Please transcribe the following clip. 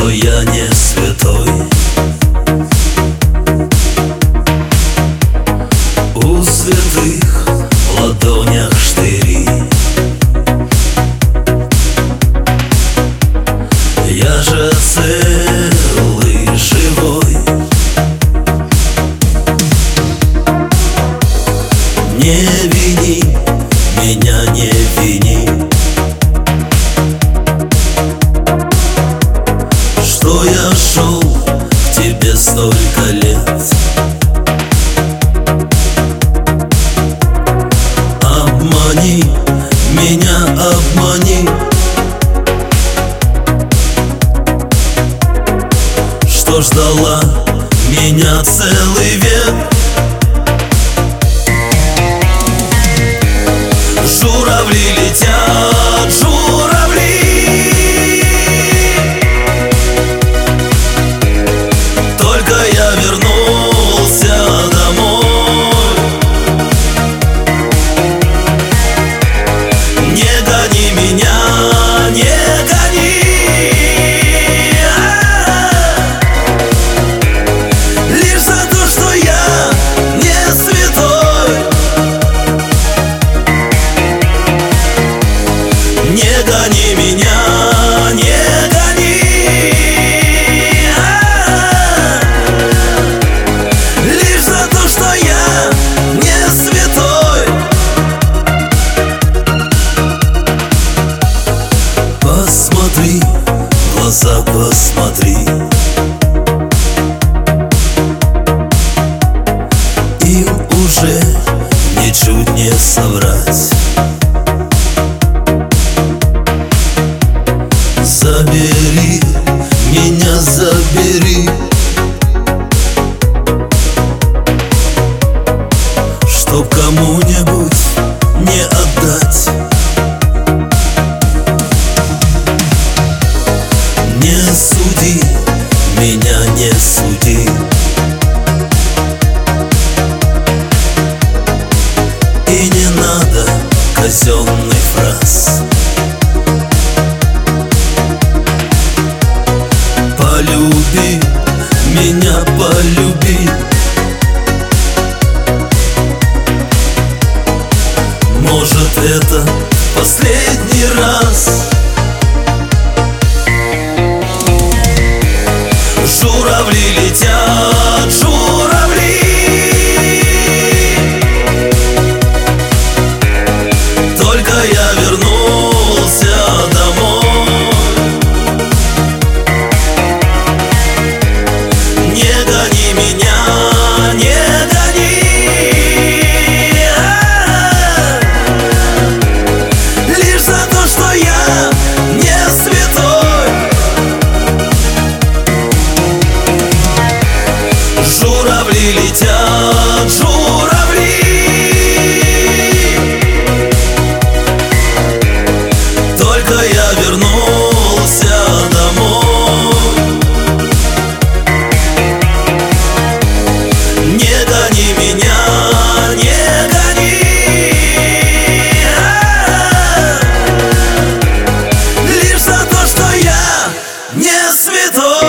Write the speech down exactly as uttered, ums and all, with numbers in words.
что я не святой. У святых в ладонях штыри. Я же целый, живой. Не вини меня, не вини, что я шел к тебе столько лет. Обмани меня, обмани, что ждала меня целый век. Журавли летят, журавли, только я вернулся домой. Не гони меня, не гони, лишь за то, что я не святой. Не гони меня, не гони, лишь за то, что я не святой. Посмотри, в глаза посмотри, им уже ничуть не соврать. Забери меня, забери, чтоб кому-нибудь не отдать. Не суди меня, не суди, и не надо казенных фраз. Полюби меня, полюби, может, это последний раз. Журавли летят, журавли, только я вернулся домой. Не гони меня, не гони, лишь за то, что я не святой. Журавли летят, журавли, только я вернулся домой. Не гони меня, не гони, лишь за то, что я не святой.